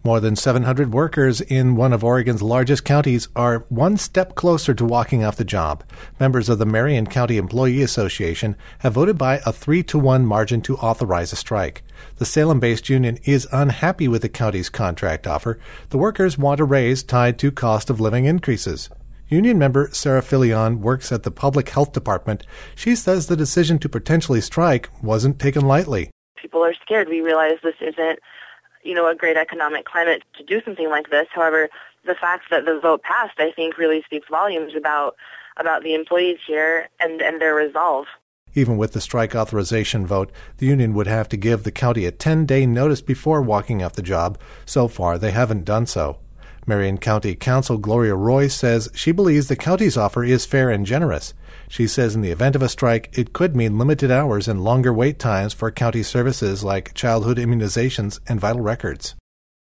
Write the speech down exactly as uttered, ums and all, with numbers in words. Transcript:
More than seven hundred workers in one of Oregon's largest counties are one step closer to walking off the job. Members of the Marion County Employee Association have voted by a three to one margin to authorize a strike. The Salem-based union is unhappy with the county's contract offer. The workers want a raise tied to cost of living increases. Union member Sarah Filion works at the Public Health Department. She says the decision to potentially strike wasn't taken lightly. People are scared. We realize this isn't you know, a great economic climate to do something like this. However, the fact that the vote passed, I think, really speaks volumes about about the employees here and, and their resolve. Even with the strike authorization vote, the union would have to give the county a ten-day notice before walking off the job. So far, they haven't done so. Marion County Counsel Gloria Roy says she believes the county's offer is fair and generous. She says in the event of a strike, it could mean limited hours and longer wait times for county services like childhood immunizations and vital records.